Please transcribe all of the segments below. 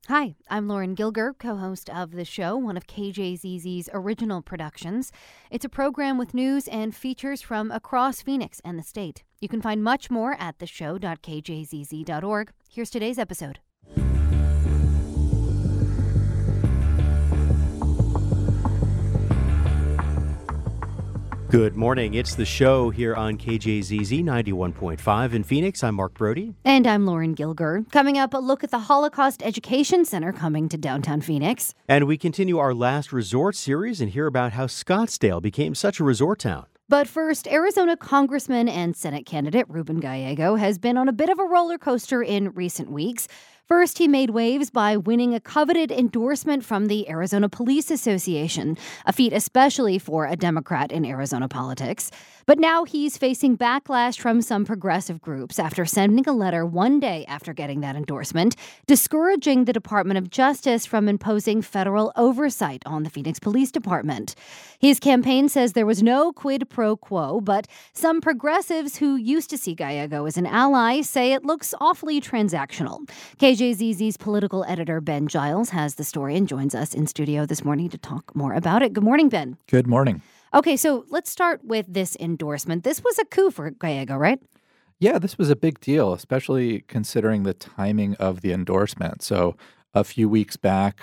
Hi, I'm Lauren Gilger, co-host of the show, one of KJZZ's original productions. It's a program with news and features from across Phoenix and the state. You can find much more at theshow.kjzz.org. Here's today's episode. Good morning. It's the show here on KJZZ 91.5 in Phoenix. I'm Mark Brody. And I'm Lauren Gilger. Coming up, a look at the Holocaust Education Center coming to downtown Phoenix. And we continue our Last Resort series and hear about how Scottsdale became such a resort town. But first, Arizona Congressman and Senate candidate Ruben Gallego has been on a bit of a roller coaster in recent weeks. First, he made waves by winning a coveted endorsement from the Arizona Police Association, a feat especially for a Democrat in Arizona politics. But now he's facing backlash from some progressive groups after sending a letter one day after getting that endorsement, discouraging the Department of Justice from imposing federal oversight on the Phoenix Police Department. His campaign says there was no quid pro quo, but some progressives who used to see Gallego as an ally say it looks awfully transactional. KJZZ's political editor Ben Giles has the story and joins us in studio this morning to talk more about it. Good morning, Ben. Good morning. Okay, so let's start with this endorsement. This was a coup for Gallego, right? Yeah, this was a big deal, especially considering the timing of the endorsement. So a few weeks back,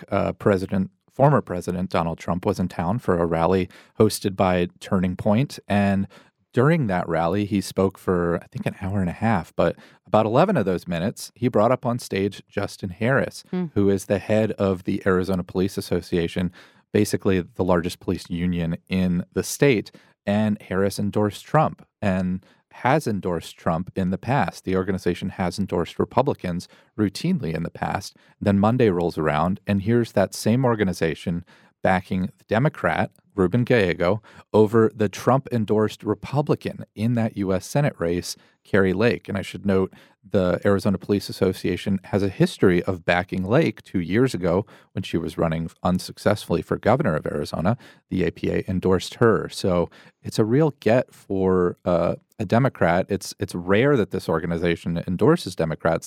former President Donald Trump was in town for a rally hosted by Turning Point. And during that rally, he spoke for, I think, an hour and a half. But about 11 of those minutes, he brought up on stage Justin Harris, who is the head of the Arizona Police Association, basically the largest police union in the state. And Harris endorsed Trump and has endorsed Trump in the past. The organization has endorsed Republicans routinely in the past. Then Monday rolls around, and here's that same organization backing the Democrat, Ruben Gallego, over the Trump-endorsed Republican in that U.S. Senate race, Kari Lake. And I should note the Arizona Police Association has a history of backing Lake 2 years ago when she was running unsuccessfully for governor of Arizona. The APA endorsed her. So it's a real get for a Democrat. It's rare that this organization endorses Democrats.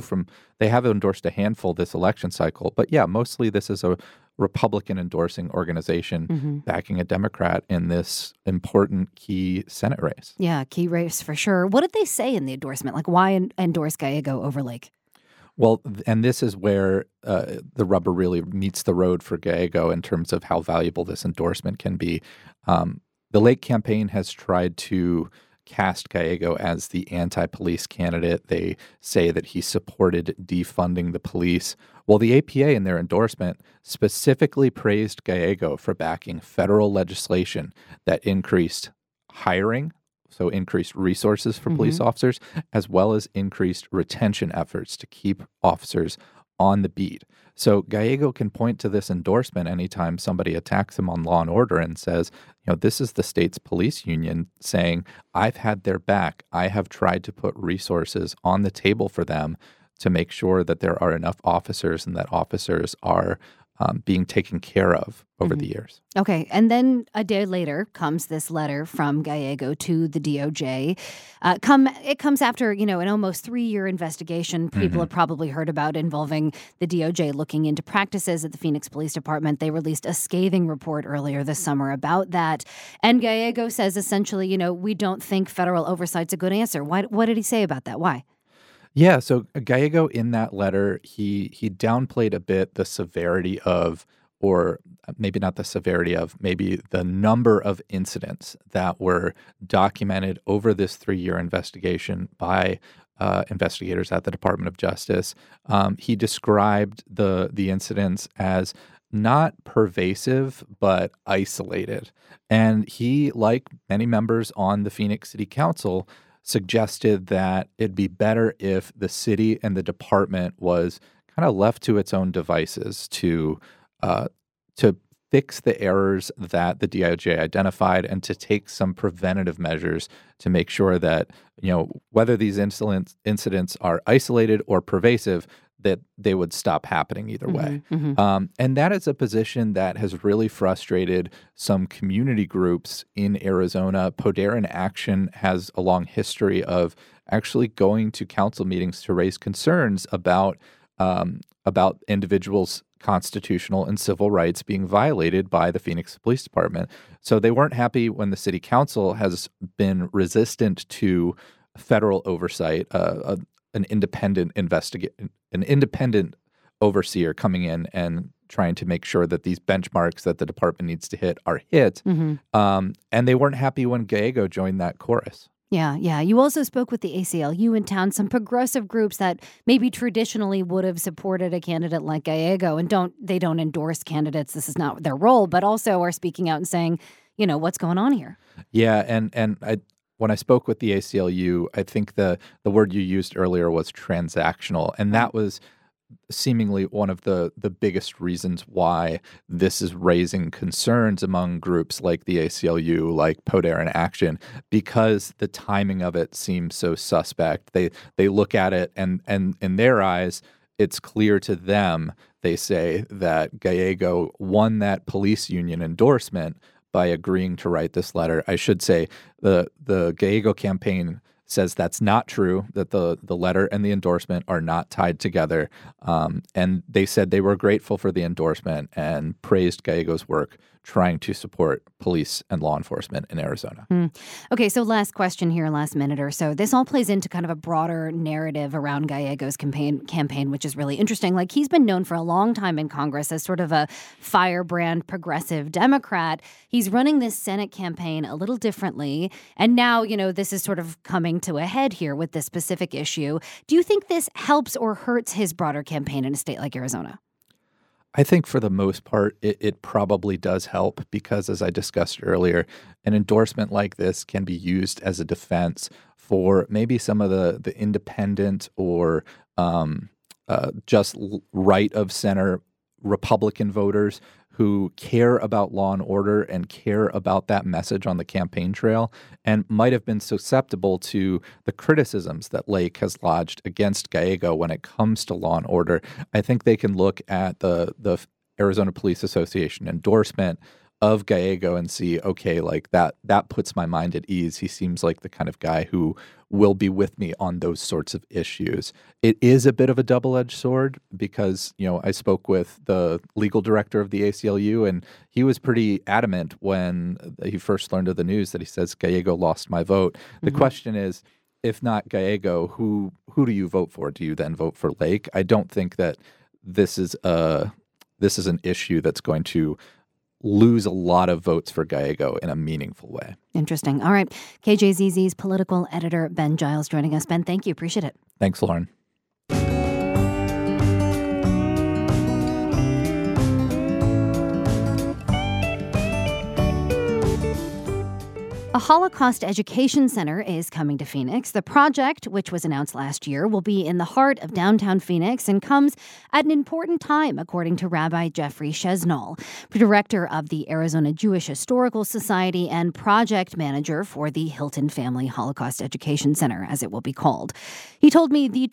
They have endorsed a handful this election cycle. But yeah, mostly this is a Republican endorsing organization backing a Democrat in this important key Senate race. Yeah, key race for sure. What did they say in the endorsement? Like, why endorse Gallego over Lake? Well, and this is where the rubber really meets the road for Gallego in terms of how valuable this endorsement can be. The Lake campaign has tried to cast Gallego as the anti-police candidate. They say that he supported defunding the police. Well, the APA in their endorsement specifically praised Gallego for backing federal legislation that increased hiring, so increased resources for police officers, as well as increased retention efforts to keep officers on the beat. So Gallego can point to this endorsement anytime somebody attacks him on Law and Order and says, this is the state's police union saying, I've had their back. I have tried to put resources on the table for them to make sure that there are enough officers and that officers are being taken care of over the years. Okay, and then a day later comes this letter from Gallego to the DOJ. It comes after, an almost 3-year investigation people have probably heard about involving the DOJ looking into practices at the Phoenix Police Department. They released a scathing report earlier this summer about that. And Gallego says essentially, we don't think federal oversight's a good answer. What did he say about that? Why? Yeah, so Gallego in that letter, he downplayed a bit the severity of, or maybe not the severity of, maybe the number of incidents that were documented over this 3-year investigation by investigators at the Department of Justice. He described the incidents as not pervasive, but isolated. And he, like many members on the Phoenix City Council, suggested that it'd be better if the city and the department was kind of left to its own devices to fix the errors that the DOJ identified and to take some preventative measures to make sure that, whether these incidents are isolated or pervasive, that they would stop happening either way. And that is a position that has really frustrated some community groups in Arizona. Poder in Action has a long history of actually going to council meetings to raise concerns about about individuals' constitutional and civil rights being violated by the Phoenix Police Department. So they weren't happy when the city council has been resistant to federal oversight, an independent overseer coming in and trying to make sure that these benchmarks that the department needs to hit are hit. And they weren't happy when Gallego joined that chorus. Yeah. You also spoke with the ACLU in town, some progressive groups that maybe traditionally would have supported a candidate like Gallego and they don't endorse candidates. This is not their role, but also are speaking out and saying, what's going on here? Yeah, and when I spoke with the ACLU, I think the word you used earlier was transactional, and that was seemingly one of the biggest reasons why this is raising concerns among groups like the ACLU, like Poder in Action, because the timing of it seems so suspect. They look at it and in their eyes, it's clear to them, they say, that Gallego won that police union endorsement by agreeing to write this letter. I should say the Gallego campaign says that's not true, that the letter and the endorsement are not tied together. And they said they were grateful for the endorsement and praised Gallego's work trying to support police and law enforcement in Arizona. Okay, so last question here, last minute or so. This all plays into kind of a broader narrative around Gallego's campaign, which is really interesting. Like, he's been known for a long time in Congress as sort of a firebrand progressive Democrat. He's running this Senate campaign a little differently. And now, this is sort of coming to a head here with this specific issue. Do you think this helps or hurts his broader campaign in a state like Arizona? I think for the most part, it probably does help because, as I discussed earlier, an endorsement like this can be used as a defense for maybe some of the independent or just right of center Republican voters who care about law and order and care about that message on the campaign trail and might have been susceptible to the criticisms that Lake has lodged against Gallego when it comes to law and order. I think they can look at the Arizona Police Association endorsement of Gallego and see, okay, like that puts my mind at ease. He seems like the kind of guy who will be with me on those sorts of issues. It is a bit of a double-edged sword because, I spoke with the legal director of the ACLU, and he was pretty adamant when he first learned of the news that he says, Gallego lost my vote. The question is, if not Gallego, who do you vote for? Do you then vote for Lake? I don't think that this is an issue that's going to lose a lot of votes for Gallego in a meaningful way. Interesting. All right. KJZZ's political editor, Ben Giles, joining us. Ben, thank you. Appreciate it. Thanks, Lauren. A Holocaust Education Center is coming to Phoenix. The project, which was announced last year, will be in the heart of downtown Phoenix and comes at an important time, according to Rabbi Jeffrey Chesnall, director of the Arizona Jewish Historical Society and project manager for the Hilton Family Holocaust Education Center, as it will be called. He told me the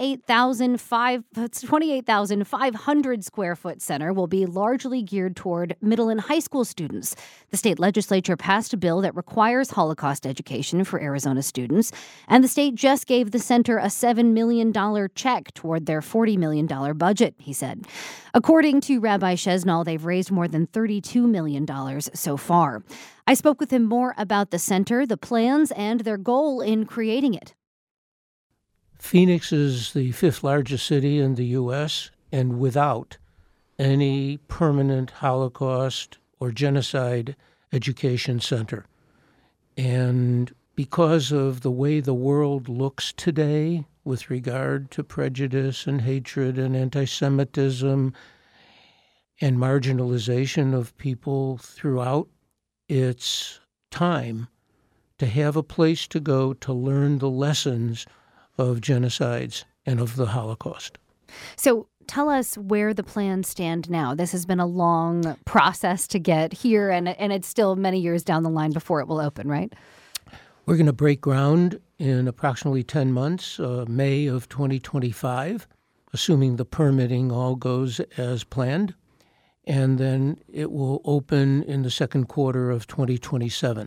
28,500 square foot center will be largely geared toward middle and high school students. The state legislature passed a bill that requires Holocaust education for Arizona students, and the state just gave the center a $7 million check toward their $40 million budget, he said. According to Rabbi Chesnall, they've raised more than $32 million so far. I spoke with him more about the center, the plans, and their goal in creating it. Phoenix is the fifth largest city in the U.S., and without any permanent Holocaust or genocide education center. And because of the way the world looks today with regard to prejudice and hatred and anti-Semitism and marginalization of people throughout, it's time to have a place to go to learn the lessons of genocides and of the Holocaust. So tell us where the plans stand now. This has been a long process to get here, and it's still many years down the line before it will open, right? We're going to break ground in approximately 10 months, May of 2025, assuming the permitting all goes as planned. And then it will open in the second quarter of 2027.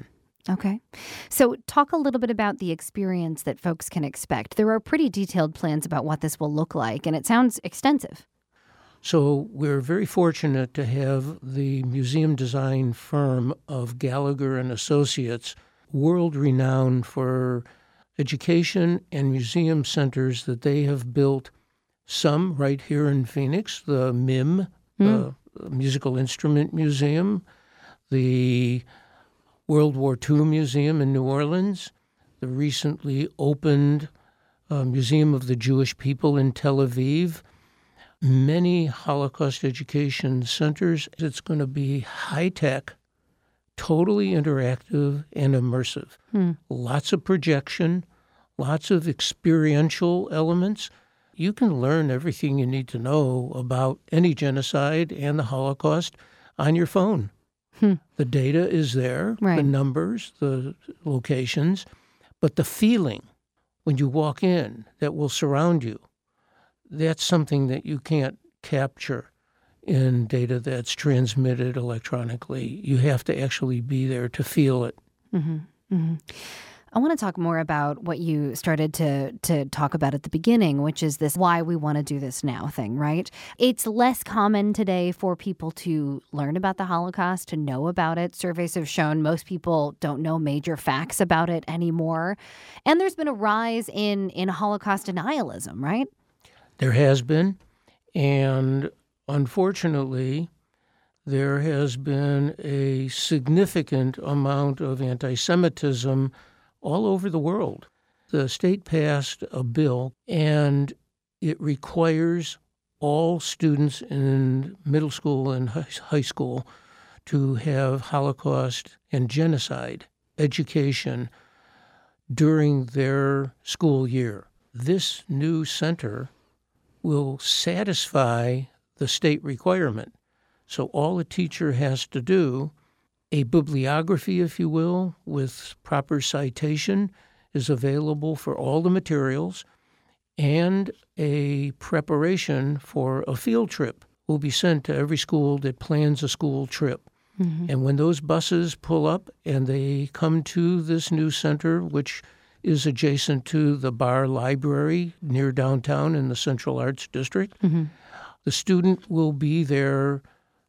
Okay. So talk a little bit about the experience that folks can expect. There are pretty detailed plans about what this will look like, and it sounds extensive. So we're very fortunate to have the museum design firm of Gallagher and Associates, world renowned for education and museum centers that they have built, some right here in Phoenix, the MIM, the Musical Instrument Museum, the World War II Museum in New Orleans, the recently opened Museum of the Jewish People in Tel Aviv, many Holocaust education centers. It's going to be high-tech, totally interactive and immersive. Lots of projection, lots of experiential elements. You can learn everything you need to know about any genocide and the Holocaust on your phone. The data is there, the numbers, the locations, but the feeling when you walk in that will surround you, that's something that you can't capture in data that's transmitted electronically. You have to actually be there to feel it. I want to talk more about what you started to talk about at the beginning, which is this why we want to do this now thing, right? It's less common today for people to learn about the Holocaust, to know about it. Surveys have shown most people don't know major facts about it anymore. And there's been a rise in Holocaust denialism, right? There has been. And unfortunately, there has been a significant amount of anti-Semitism all over the world. The state passed a bill, and it requires all students in middle school and high school to have Holocaust and genocide education during their school year. This new center will satisfy the state requirement. So all a teacher has to do, a bibliography, if you will, with proper citation is available for all the materials, and a preparation for a field trip will be sent to every school that plans a school trip. And when those buses pull up and they come to this new center, which is adjacent to the Barr Library near downtown in the Central Arts District, the student will be there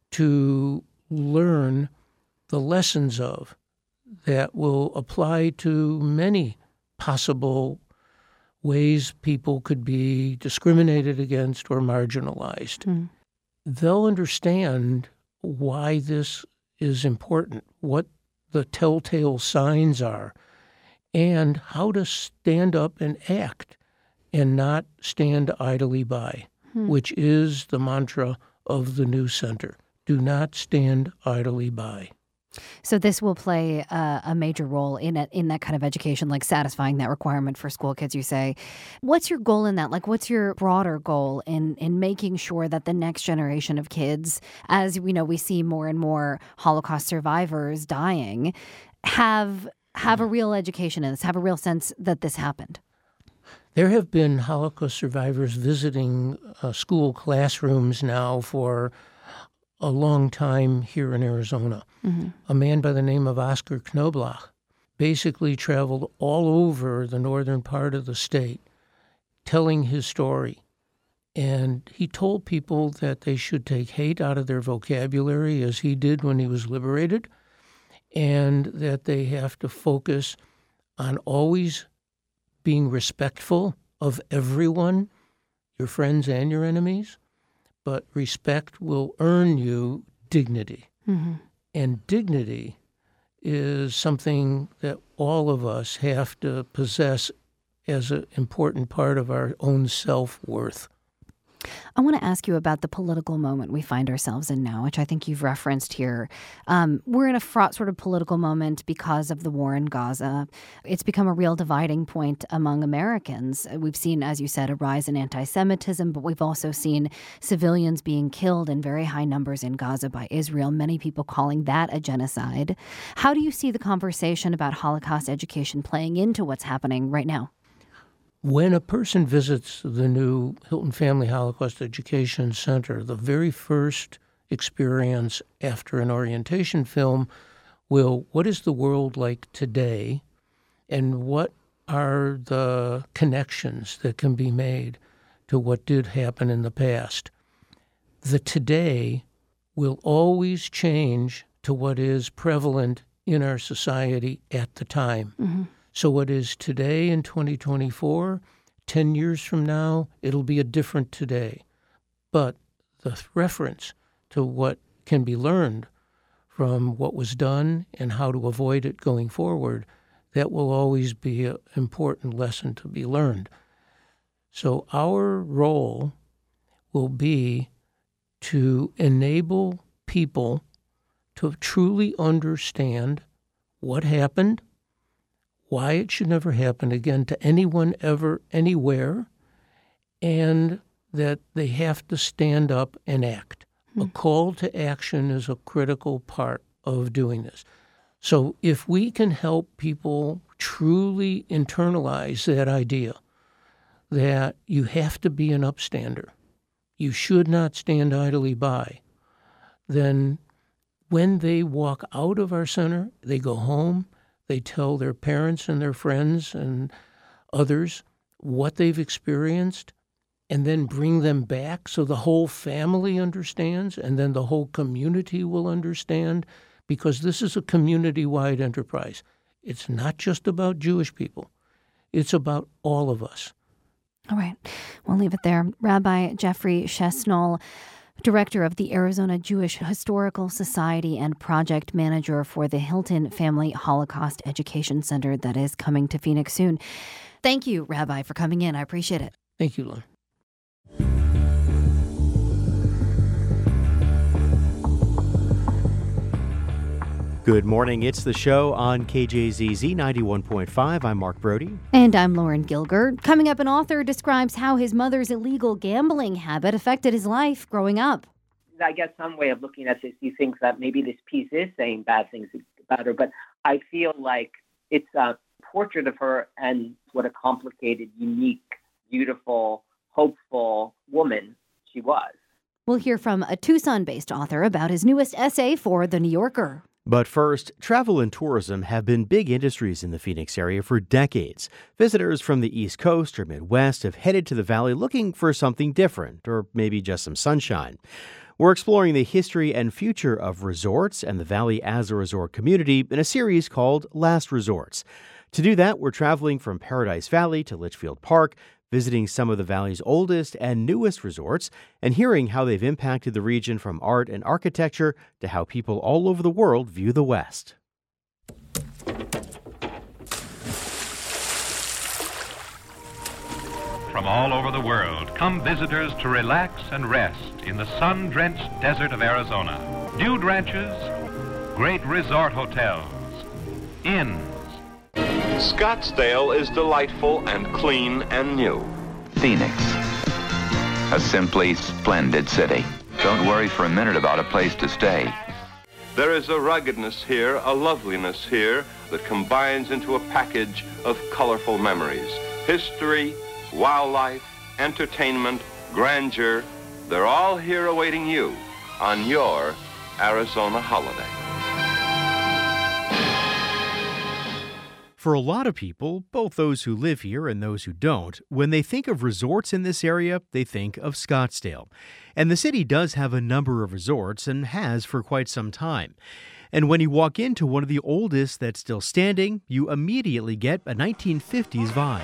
to learn the lessons of that will apply to many possible ways people could be discriminated against or marginalized. They'll understand why this is important, what the telltale signs are, and how to stand up and act and not stand idly by, which is the mantra of the new center. Do not stand idly by. So this will play a major role in that kind of education, like satisfying that requirement for school kids, you say. What's your goal in that? Like, what's your broader goal in making sure that the next generation of kids, as we know, we see more and more Holocaust survivors dying, have a real education in this, have a real sense that this happened? There have been Holocaust survivors visiting school classrooms now for a long time here in Arizona. A man by the name of Oscar Knoblauch basically traveled all over the northern part of the state telling his story. And he told people that they should take hate out of their vocabulary, as he did when he was liberated, and that they have to focus on always being respectful of everyone, your friends and your enemies. But respect will earn you dignity. And dignity is something that all of us have to possess as an important part of our own self-worth. I want to ask you about the political moment we find ourselves in now, which I think you've referenced here. We're in a fraught sort of political moment because of the war in Gaza. It's become a real dividing point among Americans. We've seen, as you said, a rise in anti-Semitism, but we've also seen civilians being killed in very high numbers in Gaza by Israel, many people calling that a genocide. How do you see the conversation about Holocaust education playing into what's happening right now? When a person visits the new Hilton Family Holocaust Education Center, the very first experience after an orientation film what is the world like today, and what are the connections that can be made to what did happen in the past. The today will always change to what is prevalent in our society at the time. Mm-hmm. So what is today in 2024, 10 years from now, it'll be a different today. But the reference to what can be learned from what was done and how to avoid it going forward, that will always be an important lesson to be learned. So our role will be to enable people to truly understand what happened, why it should never happen again to anyone ever, anywhere, and that they have to stand up and act. A call to action is a critical part of doing this. So if we can help people truly internalize that idea that you have to be an upstander, you should not stand idly by, then when they walk out of our center, they go home, they tell their parents and their friends and others what they've experienced, and then bring them back so the whole family understands, and then the whole community will understand, because this is a community-wide enterprise. It's not just about Jewish people. It's about all of us. All right. We'll leave it there. Rabbi Jeffrey Chesnol, Director of the Arizona Jewish Historical Society and Project Manager for the Hilton Family Holocaust Education Center that is coming to Phoenix soon. Thank you, Rabbi, for coming in. I appreciate it. Thank you, Lauren. Good morning. It's the show on KJZZ 91.5. I'm Mark Brody. And I'm Lauren Gilgert. Coming up, an author describes how his mother's illegal gambling habit affected his life growing up. I guess some way of looking at this, he thinks that maybe this piece is saying bad things about her, but I feel like it's a portrait of her and what a complicated, unique, beautiful, hopeful woman she was. We'll hear from a Tucson-based author about his newest essay for The New Yorker. But first, travel and tourism have been big industries in the Phoenix area for decades. Visitors from the East Coast or Midwest have headed to the valley looking for something different, or maybe just some sunshine. We're exploring the history and future of resorts and the valley as a resort community in a series called Last Resorts. To do that, we're traveling from Paradise Valley to Litchfield Park, visiting some of the valley's oldest and newest resorts, and hearing how they've impacted the region from art and architecture to how people all over the world view the West. From all over the world come visitors to relax and rest in the sun-drenched desert of Arizona. Dude ranches, great resort hotels, inns. Scottsdale is delightful and clean and new. Phoenix, a simply splendid city. Don't worry for a minute about a place to stay. There is a ruggedness here, a loveliness here that combines into a package of colorful memories. History, wildlife, entertainment, grandeur, they're all here awaiting you on your Arizona holiday. For a lot of people, both those who live here and those who don't, when they think of resorts in this area, they think of Scottsdale. And the city does have a number of resorts and has for quite some time. And when you walk into one of the oldest that's still standing, you immediately get a 1950s vibe.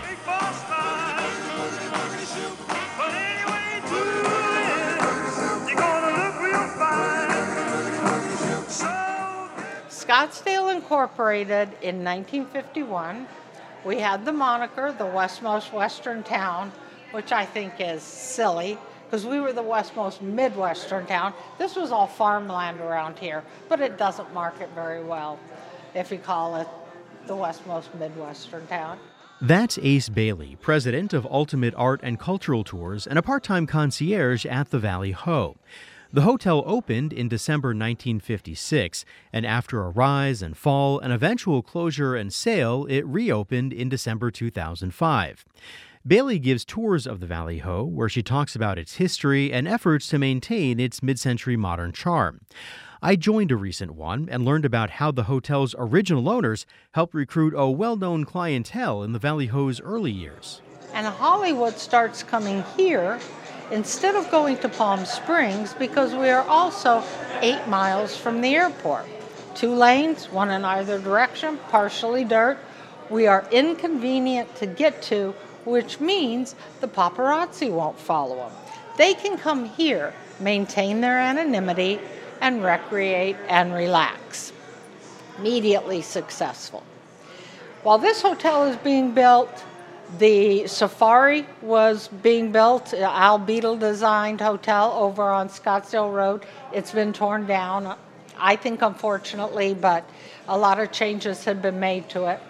Scottsdale incorporated in 1951. We had the moniker, the westmost western town, which I think is silly because we were the westmost midwestern town. This was all farmland around here, but it doesn't market very well if you call it the westmost midwestern town. That's Ace Bailey, president of Ultimate Art and Cultural Tours and a part-time concierge at the Valley Ho. The hotel opened in December 1956, and after a rise and fall and eventual closure and sale, it reopened in December 2005. Bailey gives tours of the Valley Ho, where she talks about its history and efforts to maintain its mid-century modern charm. I joined a recent one and learned about how the hotel's original owners helped recruit a well-known clientele in the Valley Ho's early years. And Hollywood starts coming here instead of going to Palm Springs because we are also 8 miles from the airport. 2 lanes, one in either direction, partially dirt. We are inconvenient to get to, which means the paparazzi won't follow them. They can come here, maintain their anonymity, and recreate and relax. Immediately successful. While this hotel is being built, the Safari was being built, Al Beadle designed hotel over on Scottsdale Road. It's been torn down, I think unfortunately, but a lot of changes have been made to it.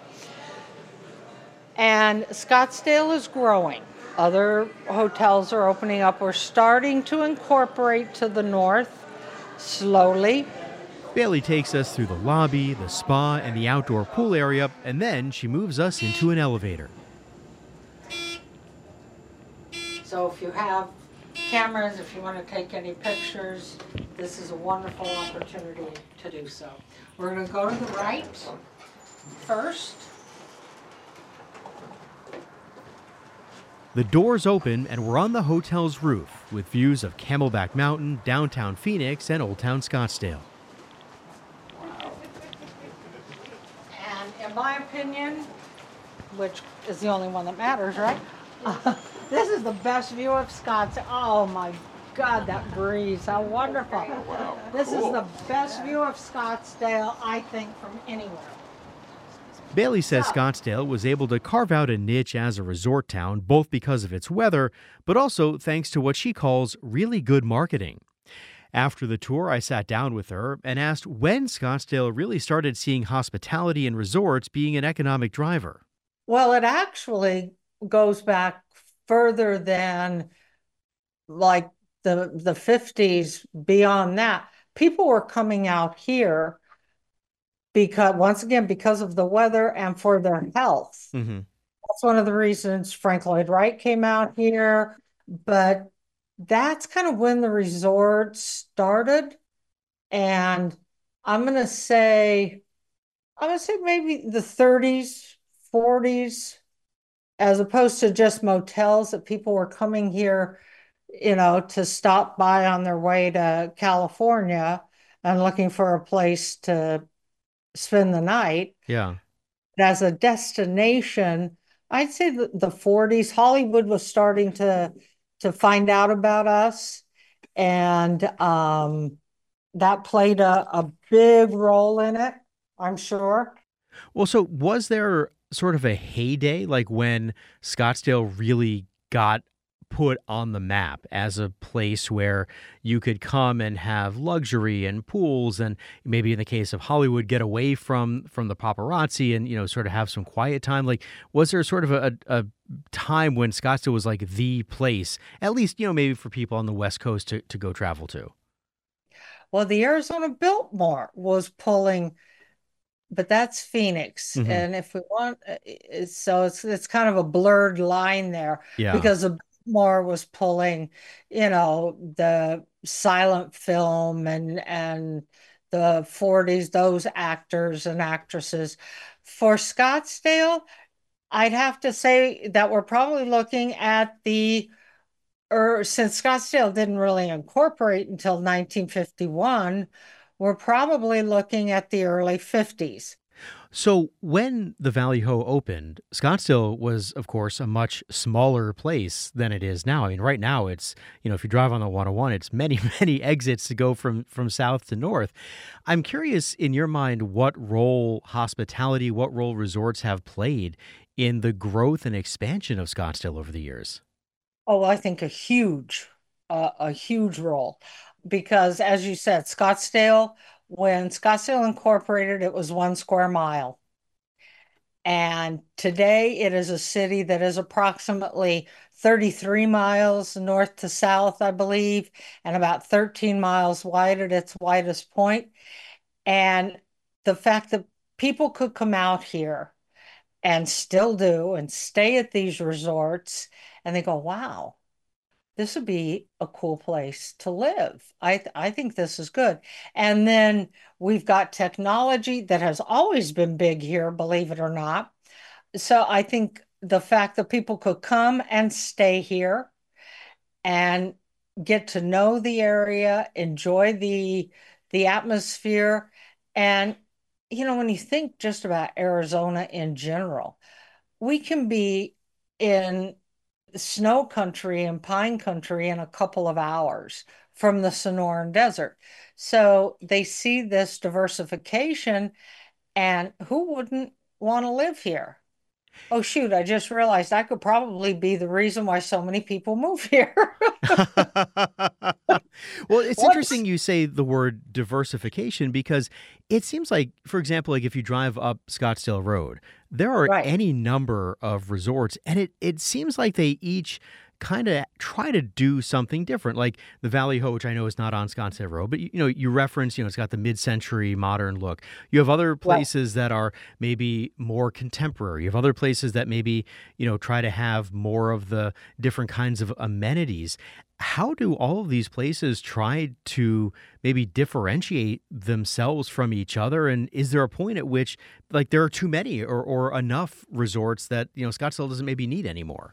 And Scottsdale is growing. Other hotels are opening up. We're starting to incorporate to the north slowly. Bailey takes us through the lobby, the spa, and the outdoor pool area, and then she moves us into an elevator. So if you have cameras, if you want to take any pictures, this is a wonderful opportunity to do so. We're going to go to the right first. The doors open and we're on the hotel's roof with views of Camelback Mountain, downtown Phoenix, and Old Town Scottsdale. And in my opinion, which is the only one that matters, right? This is the best view of Scottsdale. Oh my God, that breeze, how wonderful. Wow, this cool. is the best view of Scottsdale, I think, from anywhere. Bailey says Scottsdale was able to carve out a niche as a resort town, both because of its weather, but also thanks to what she calls really good marketing. After the tour, I sat down with her and asked when Scottsdale really started seeing hospitality and resorts being an economic driver. Well, it actually goes back further than like the 50s. Beyond that, people were coming out here because, once again, because of the weather and for their health. Mm-hmm. That's one of the reasons Frank Lloyd Wright came out here. But that's kind of when the resort started. And I'm going to say maybe the 30s, 40s, as opposed to just motels, that people were coming here, to stop by on their way to California and looking for a place to spend the night. Yeah. As a destination, I'd say the 40s, Hollywood was starting to find out about us. And that played a big role in it, I'm sure. Well, so was there sort of a heyday, like when Scottsdale really got put on the map as a place where you could come and have luxury and pools and maybe in the case of Hollywood, get away from the paparazzi and, sort of have some quiet time? Like, was there sort of a time when Scottsdale was like the place, at least, maybe for people on the West Coast to go travel to? Well, the Arizona Biltmore was pulling, but that's Phoenix. Mm-hmm. And if we want, so it's kind of a blurred line there. Yeah. Because the Biltmore was pulling, the silent film and the 40s, those actors and actresses. For Scottsdale, I'd have to say that we're probably looking at since Scottsdale didn't really incorporate until 1951, we're probably looking at the early 50s. So when the Valley Ho opened, Scottsdale was, of course, a much smaller place than it is now. I mean, right now it's, if you drive on the 101, it's many, many exits to go from south to north. I'm curious, in your mind, what role hospitality, what role resorts have played in the growth and expansion of Scottsdale over the years? Oh, I think a huge role. Because as you said, when Scottsdale incorporated, it was 1 square mile. And today it is a city that is approximately 33 miles north to south, I believe, and about 13 miles wide at its widest point. And the fact that people could come out here and still do and stay at these resorts, and they go, wow, this would be a cool place to live. I think this is good. And then we've got technology that has always been big here, believe it or not. So I think the fact that people could come and stay here and get to know the area, enjoy the atmosphere. And, when you think just about Arizona in general, we can be in snow country and pine country in a couple of hours from the Sonoran Desert. So they see this diversification, and who wouldn't want to live here? Oh, shoot, I just realized I could probably be the reason why so many people move here. Well, it's interesting you say the word diversification, because it seems like, for example, like if you drive up Scottsdale Road, there are any number of resorts, and it seems like they each kind of try to do something different. Like the Valley Ho, which I know is not on Scottsdale Road, but you reference, it's got the mid-century modern look. You have other places that are maybe more contemporary. You have other places that maybe, try to have more of the different kinds of amenities. How do all of these places try to maybe differentiate themselves from each other? And is there a point at which, like, there are too many or enough resorts that, Scottsdale doesn't maybe need anymore?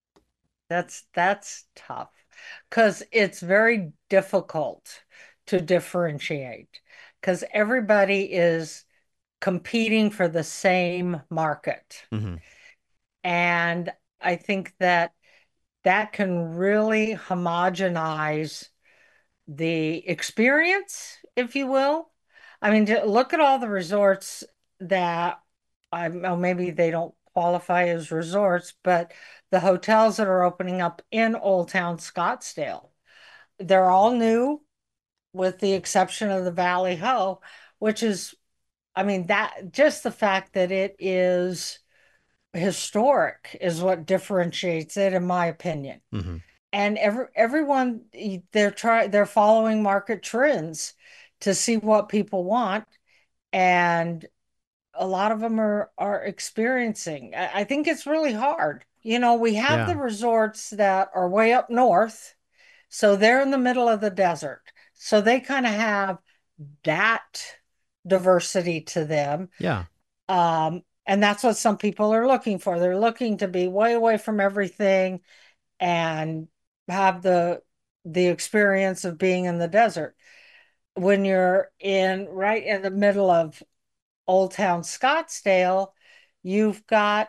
That's tough, because it's very difficult to differentiate, because everybody is competing for the same market. Mm-hmm. And I think that can really homogenize the experience, if you will. I mean, look at all the resorts that maybe they don't qualify as resorts, but the hotels that are opening up in Old Town Scottsdale, they're all new, with the exception of the Valley Ho, which is, that just the fact that it is historic is what differentiates it, in my opinion. Mm-hmm. And everyone, they're following market trends to see what people want, and a lot of them are experiencing. I think it's really hard. We have the resorts that are way up north, so they're in the middle of the desert. So they kind of have that diversity to them. Yeah. And that's what some people are looking for. They're looking to be way away from everything and have the experience of being in the desert. When you're right in the middle of Old Town Scottsdale, you've got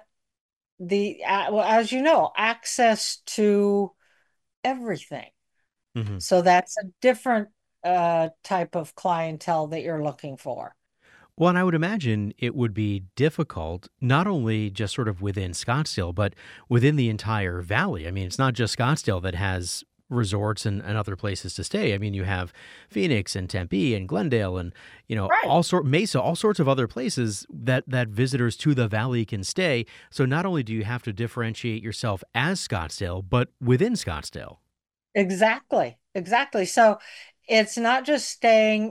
as you know, access to everything. Mm-hmm. So that's a different type of clientele that you're looking for. Well, and I would imagine it would be difficult, not only just sort of within Scottsdale, but within the entire valley. I mean, it's not just Scottsdale that has resorts and other places to stay. I mean, you have Phoenix and Tempe and Glendale and, Mesa, all sorts of other places that visitors to the valley can stay. So not only do you have to differentiate yourself as Scottsdale, but within Scottsdale. Exactly. So it's not just staying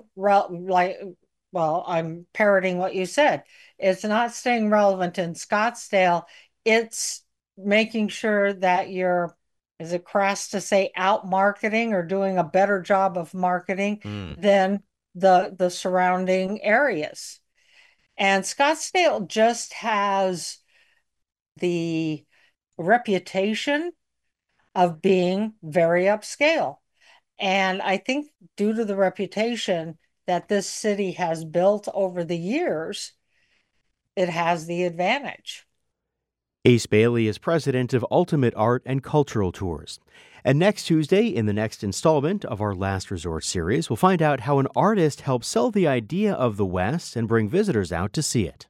I'm parroting what you said. It's not staying relevant in Scottsdale. It's making sure that you're, is it crass to say, out marketing or doing a better job of marketing than the surrounding areas. And Scottsdale just has the reputation of being very upscale. And I think due to the reputation that this city has built over the years, it has the advantage. Ace Bailey is president of Ultimate Art and Cultural Tours. And next Tuesday, in the next installment of our Last Resort series, we'll find out how an artist helps sell the idea of the West and bring visitors out to see it.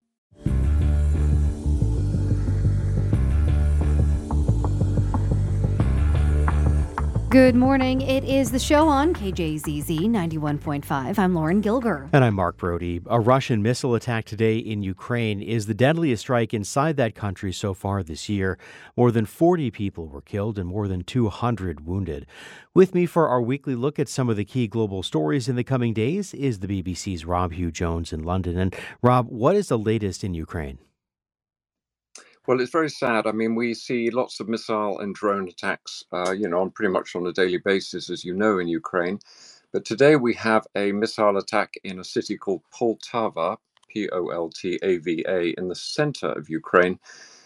Good morning. It is the show on KJZZ 91.5. I'm Lauren Gilger. And I'm Mark Brody. A Russian missile attack today in Ukraine is the deadliest strike inside that country so far this year. More than 40 people were killed and more than 200 wounded. With me for our weekly look at some of the key global stories in the coming days is the BBC's Rob Hugh Jones in London. And Rob, what is the latest in Ukraine? Well, it's very sad. I mean, we see lots of missile and drone attacks, on pretty much on a daily basis, as you know, in Ukraine. But today we have a missile attack in a city called Poltava, Poltava, in the center of Ukraine.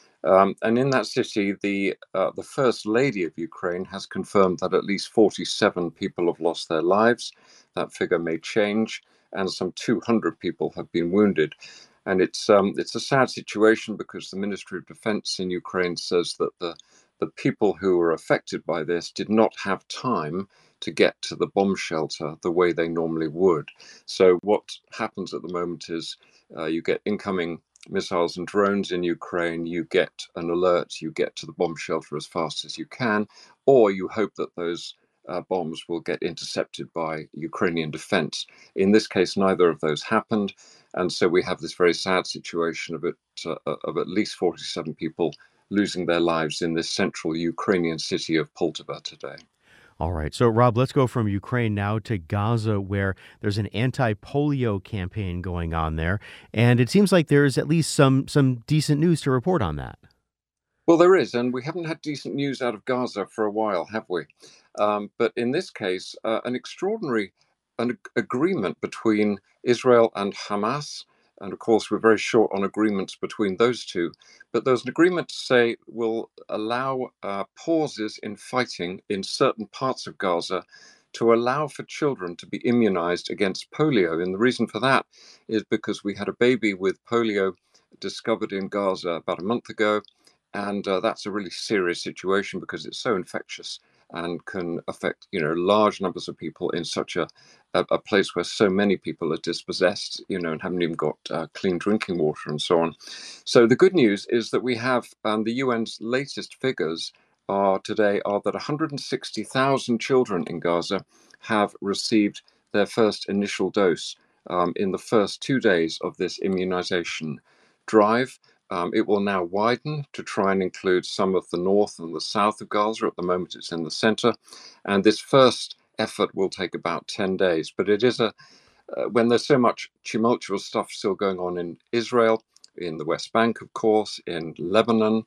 And in that city, the First Lady of Ukraine has confirmed that at least 47 people have lost their lives. That figure may change, and some 200 people have been wounded. And it's a sad situation because the Ministry of Defense in Ukraine says that the people who were affected by this did not have time to get to the bomb shelter the way they normally would. So what happens at the moment is you get incoming missiles and drones in Ukraine, you get an alert, you get to the bomb shelter as fast as you can, or you hope that those bombs will get intercepted by Ukrainian defense. In this case, neither of those happened. And so we have this very sad situation of at least 47 people losing their lives in this central Ukrainian city of Poltava today. All right. So, Rob, let's go from Ukraine now to Gaza, where there's an anti-polio campaign going on there. And it seems like there's at least some decent news to report on that. Well, there is, and we haven't had decent news out of Gaza for a while, have we? But in this case, an extraordinary agreement between Israel and Hamas. And of course, we're very short on agreements between those two. But there's an agreement to say will allow pauses in fighting in certain parts of Gaza to allow for children to be immunized against polio. And the reason for that is because we had a baby with polio discovered in Gaza about a month ago. And that's a really serious situation because it's so infectious and can affect, large numbers of people in such a place where so many people are dispossessed, and haven't even got clean drinking water and so on. So the good news is that we have the UN's latest figures today are that 160,000 children in Gaza have received their first initial dose in the first 2 days of this immunization drive. It will now widen to try and include some of the north and the south of Gaza. At the moment, it's in the center. And this first effort will take about 10 days. But it is when there's so much tumultuous stuff still going on in Israel, in the West Bank, of course, in Lebanon,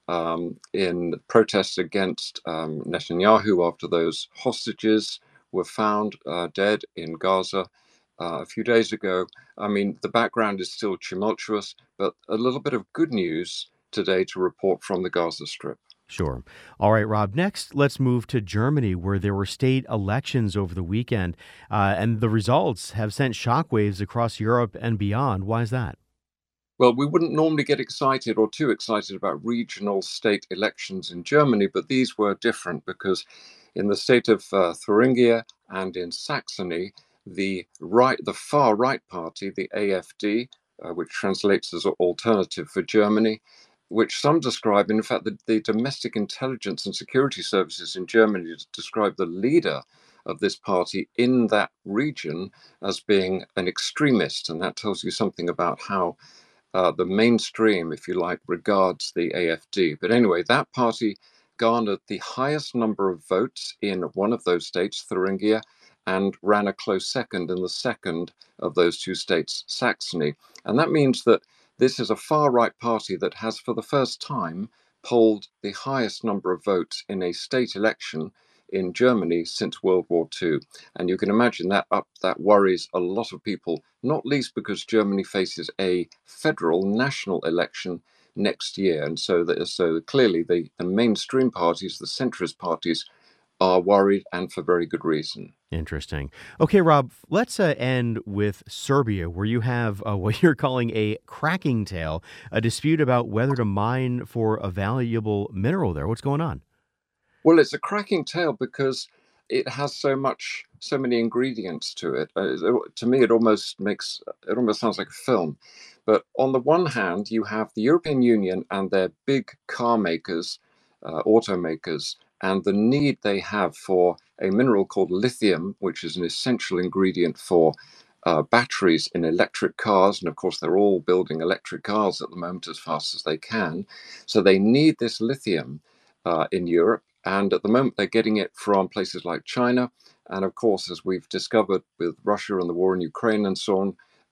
in protests against Netanyahu after those hostages were found dead in Gaza a few days ago. I mean, the background is still tumultuous, but a little bit of good news today to report from the Gaza Strip. Sure. All right, Rob. Next, let's move to Germany, where there were state elections over the weekend, and the results have sent shockwaves across Europe and beyond. Why is that? Well, we wouldn't normally get excited or too excited about regional state elections in Germany, but these were different because in the state of Thuringia and in Saxony, the far right party, the AfD, which translates as Alternative for Germany, which some describe, in fact, the domestic intelligence and security services in Germany describe the leader of this party in that region as being an extremist. And that tells you something about how the mainstream, if you like, regards the AfD. But anyway, that party garnered the highest number of votes in one of those states, Thuringia, and ran a close second in the second of those two states, Saxony. And that means that this is a far-right party that has, for the first time, polled the highest number of votes in a state election in Germany since World War II. And you can imagine that worries a lot of people, not least because Germany faces a federal national election next year. And so clearly the mainstream parties, the centrist parties, are worried, and for very good reason. Interesting. Okay, Rob, let's end with Serbia, where you have what you're calling a cracking tale, a dispute about whether to mine for a valuable mineral there. What's going on? Well, it's a cracking tale because it has so many ingredients to it. To me, it almost sounds like a film. But on the one hand, you have the European Union and their big car makers, automakers, and the need they have for a mineral called lithium, which is an essential ingredient for batteries in electric cars. And of course, they're all building electric cars at the moment as fast as they can. So they need this lithium in Europe. And at the moment, they're getting it from places like China. And of course, as we've discovered with Russia and the war in Ukraine and so on,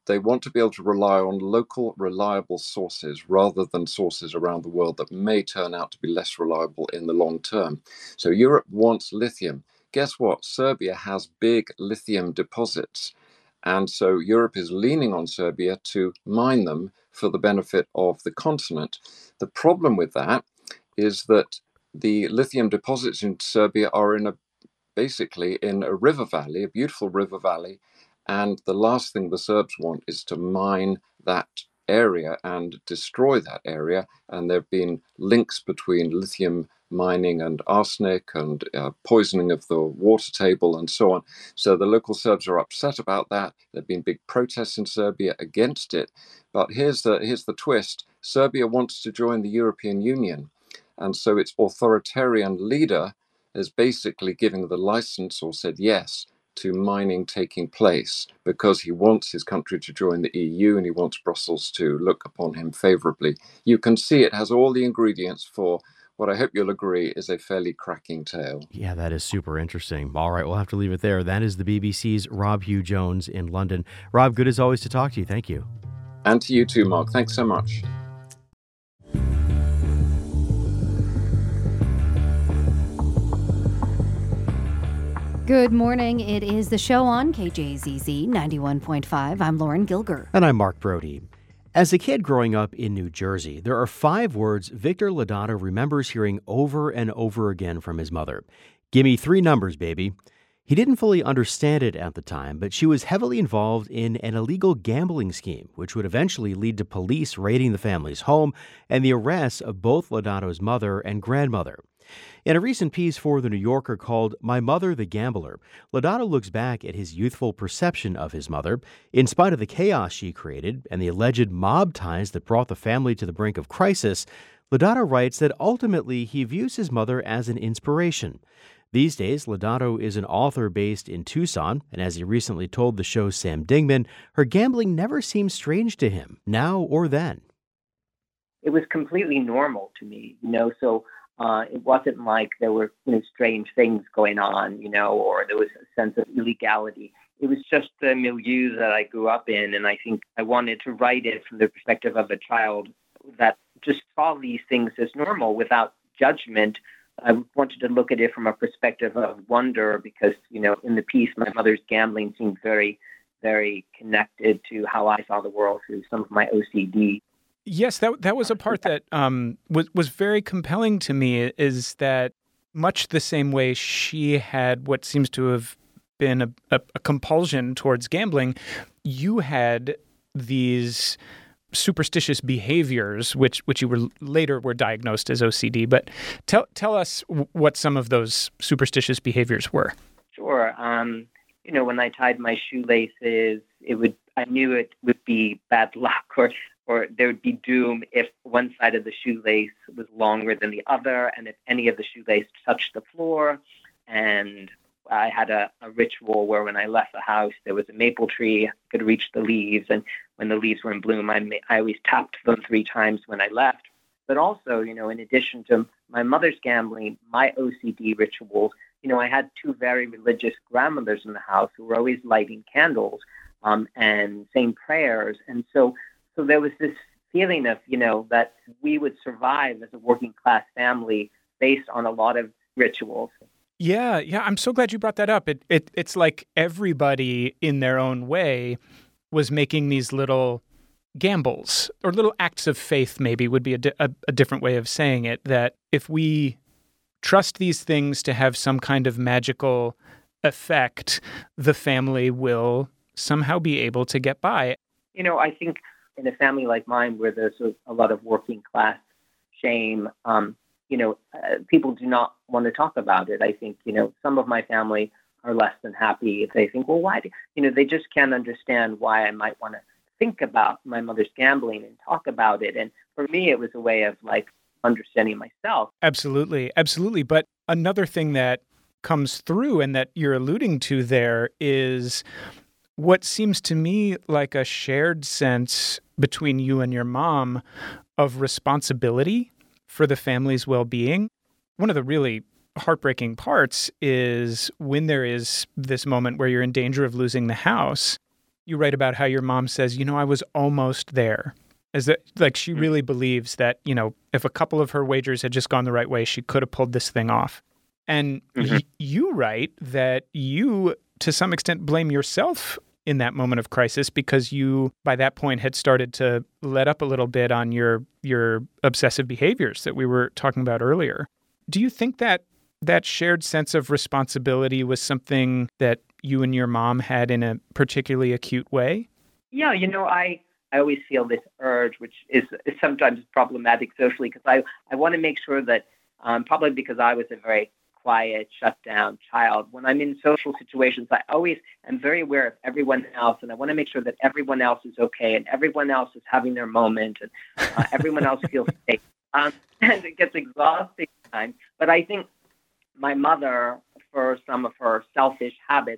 They want to be able to rely on local, reliable sources rather than sources around the world that may turn out to be less reliable in the long term. So Europe wants lithium. Guess what? Serbia has big lithium deposits. And so Europe is leaning on Serbia to mine them for the benefit of the continent. The problem with that is that the lithium deposits in Serbia are basically in a river valley, a beautiful river valley. And the last thing the Serbs want is to mine that area and destroy that area. And there have been links between lithium mining and arsenic and poisoning of the water table and so on. So the local Serbs are upset about that. There have been big protests in Serbia against it. But here's the twist. Serbia wants to join the European Union. And so its authoritarian leader is basically giving the license, or said yes, to mining taking place because he wants his country to join the EU and he wants Brussels to look upon him favorably. You can see it has all the ingredients for what I hope you'll agree is a fairly cracking tale. Yeah, that is super interesting. All right, we'll have to leave it there. That is the BBC's Rob Hugh-Jones in London. Rob, good as always to talk to you. Thank you. And to you too, Mark. Thanks so much. Good morning. It is the show on KJZZ 91.5. I'm Lauren Gilger. And I'm Mark Brody. As a kid growing up in New Jersey, there are 5 words Victor Lodato remembers hearing over and over again from his mother. "Gimme 3 numbers, baby." He didn't fully understand it at the time, but she was heavily involved in an illegal gambling scheme, which would eventually lead to police raiding the family's home and the arrests of both Lodato's mother and grandmother. In a recent piece for The New Yorker called My Mother the Gambler, Lodato looks back at his youthful perception of his mother. In spite of the chaos she created and the alleged mob ties that brought the family to the brink of crisis, Lodato writes that ultimately he views his mother as an inspiration. These days, Lodato is an author based in Tucson, and as he recently told the show's Sam Dingman, her gambling never seemed strange to him, now or then. It was completely normal to me, so it wasn't like there were, strange things going on, or there was a sense of illegality. It was just the milieu that I grew up in, and I think I wanted to write it from the perspective of a child that just saw these things as normal without judgment. I wanted to look at it from a perspective of wonder because, in the piece, my mother's gambling seemed very, very connected to how I saw the world through some of my OCD. Yes, that was a part that was very compelling to me, is that much the same way she had what seems to have been a compulsion towards gambling, you had these superstitious behaviors, which you were later were diagnosed as OCD. But tell us what some of those superstitious behaviors were. Sure. When I tied my shoelaces, I knew it would be bad luck, or there would be doom if one side of the shoelace was longer than the other, and if any of the shoelace touched the floor. And I had a ritual where when I left the house, there was a maple tree, I could reach the leaves, and when the leaves were in bloom, I always tapped them 3 times when I left. But also, in addition to my mother's gambling, my OCD rituals, I had 2 very religious grandmothers in the house who were always lighting candles and saying prayers. And so there was this feeling of, that we would survive as a working class family based on a lot of rituals. Yeah. I'm so glad you brought that up. It's like everybody in their own way was making these little gambles or little acts of faith, maybe would be a different way of saying it, that if we trust these things to have some kind of magical effect, the family will somehow be able to get by. I think in a family like mine where there's a lot of working class shame, people do not want to talk about it. I think, some of my family are less than happy if they think, well, why they just can't understand why I might want to think about my mother's gambling and talk about it. And for me, it was a way of understanding myself. Absolutely. But another thing that comes through and that you're alluding to there is what seems to me like a shared sense between you and your mom of responsibility for the family's well-being. One of the really heartbreaking parts is when there is this moment where you're in danger of losing the house, You write about how your mom says, I was almost there. As that, like, she really believes that, if a couple of her wagers had just gone the right way, she could have pulled this thing off. And you write that you, to some extent, blame yourself in that moment of crisis because you, by that point, had started to let up a little bit on your obsessive behaviors that we were talking about earlier. Do you think that that shared sense of responsibility was something that you and your mom had in a particularly acute way? Yeah, I always feel this urge, which is sometimes problematic socially, because I want to make sure that, probably because I was a very quiet, shut down child, when I'm in social situations, I always am very aware of everyone else, and I want to make sure that everyone else is okay, and everyone else is having their moment, and everyone else feels safe. And it gets exhausting at times. But I think my mother, for some of her selfish habits,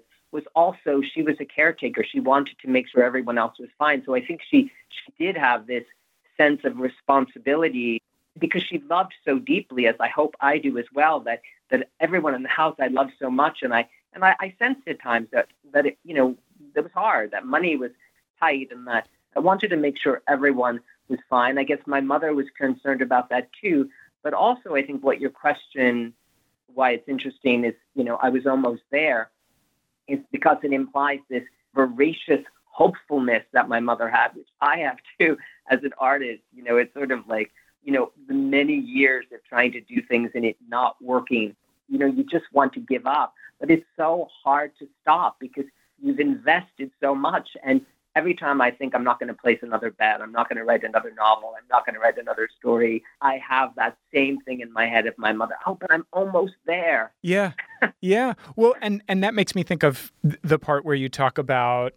she was a caretaker. She wanted to make sure everyone else was fine. So I think she did have this sense of responsibility because she loved so deeply, as I hope I do as well, that everyone in the house I loved so much. And I sensed at times that it, it was hard, that money was tight, and that I wanted to make sure everyone was fine. I guess my mother was concerned about that too. But also I think what your question, why it's interesting is, I was almost there. It's because it implies this voracious hopefulness that my mother had, which I have too as an artist. It's sort of like, the many years of trying to do things and it not working. You just want to give up. But it's so hard to stop because you've invested so much. And every time I think I'm not going to place another bet, I'm not going to write another novel, I'm not going to write another story, I have that same thing in my head of my mother. Oh, but I'm almost there. Yeah. Yeah. Well, and that makes me think of the part where you talk about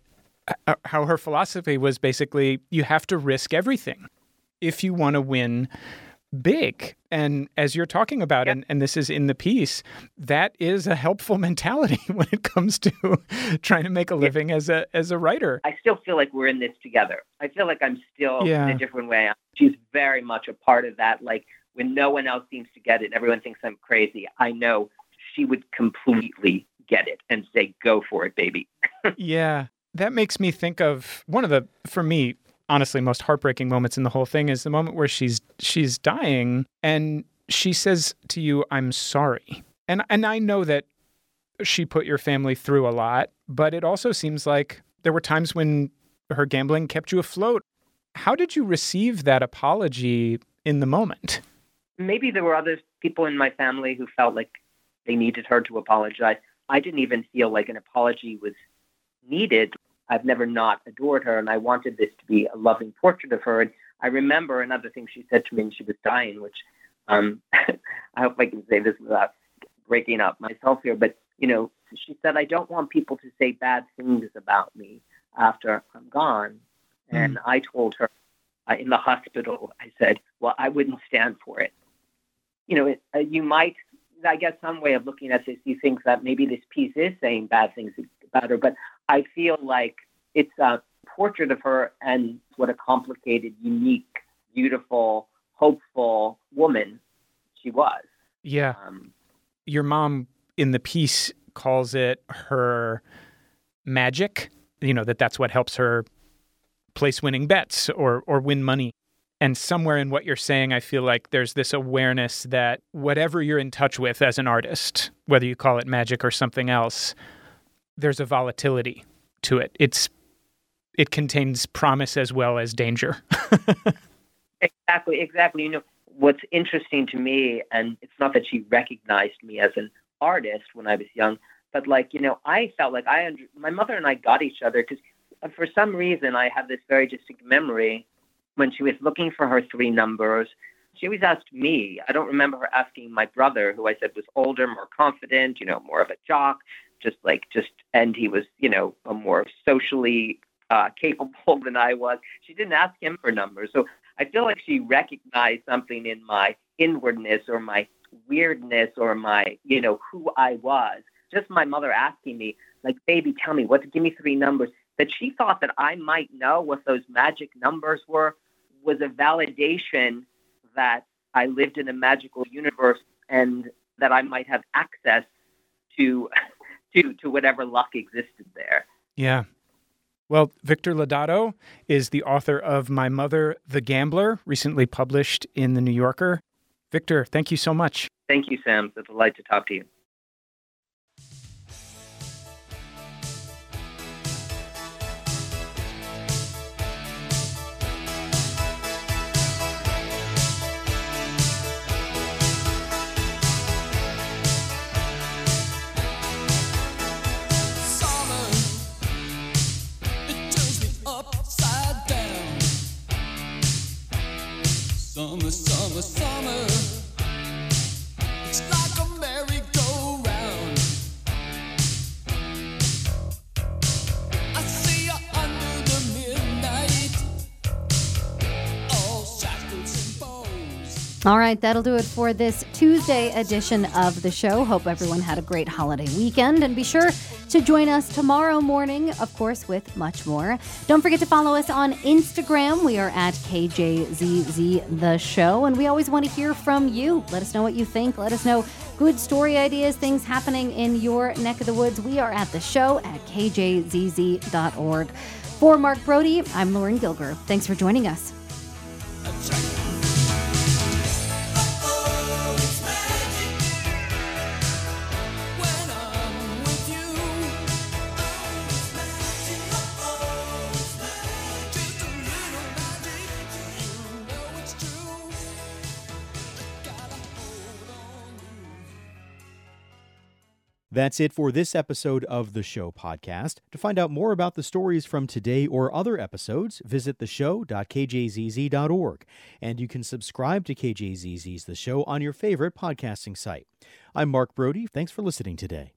how her philosophy was basically you have to risk everything if you want to win big. And as you're talking about, and this is in the piece, that is a helpful mentality when it comes to trying to make a living as a writer. I still feel like we're in this together. I feel like I'm still in a different way. She's very much a part of that. Like when no one else seems to get it, everyone thinks I'm crazy. I know she would completely get it and say, go for it, baby. Yeah. That makes me think of one of the, for me, honestly, most heartbreaking moments in the whole thing is the moment where she's dying and she says to you, I'm sorry. And I know that she put your family through a lot, but it also seems like there were times when her gambling kept you afloat. How did you receive that apology in the moment? Maybe there were other people in my family who felt like they needed her to apologize. I didn't even feel like an apology was needed. I've never not adored her, and I wanted this to be a loving portrait of her. And I remember another thing she said to me when she was dying, which I hope I can say this without breaking up myself here, but, she said, I don't want people to say bad things about me after I'm gone. And I told her in the hospital, I said, well, I wouldn't stand for it. You might, I guess some way of looking at this, you think that maybe this piece is saying bad things about her, but I feel like it's a portrait of her and what a complicated, unique, beautiful, hopeful woman she was. Yeah. Your mom in the piece calls it her magic, that's what helps her place winning bets or win money. And somewhere in what you're saying, I feel like there's this awareness that whatever you're in touch with as an artist, whether you call it magic or something else, there's a volatility to it. It contains promise as well as danger. Exactly. What's interesting to me, and it's not that she recognized me as an artist when I was young, but I felt like my mother and I got each other because for some reason I have this very distinct memory when she was looking for her 3 numbers. She always asked me. I don't remember her asking my brother, who I said was older, more confident, more of a jock, and he was, a more socially capable than I was. She didn't ask him for numbers. So I feel like she recognized something in my inwardness or my weirdness or my, who I was. Just my mother asking me, like, baby, tell me give me 3 numbers. That she thought that I might know what those magic numbers were was a validation that I lived in a magical universe and that I might have access to whatever luck existed there. Yeah. Well, Victor Lodato is the author of My Mother, the Gambler, recently published in The New Yorker. Victor, thank you so much. Thank you, Sam. It's a delight to talk to you. Summer, summer, summer. It's like a merry-go-round. I see you under the midnight, all shackles and bows. All right, that'll do it for this Tuesday edition of the show. Hope everyone had a great holiday weekend, and be sure to join us tomorrow morning, of course, with much more. Don't forget to follow us on Instagram. We are at KJZZ The Show, and we always want to hear from you. Let us know what you think. Let us know good story ideas, things happening in your neck of the woods. We are at the show at kjzz.org. For Mark Brody, I'm Lauren Gilger. Thanks for joining us. That's it for this episode of The Show podcast. To find out more about the stories from today or other episodes, visit theshow.kjzz.org. And you can subscribe to KJZZ's The Show on your favorite podcasting site. I'm Mark Brody. Thanks for listening today.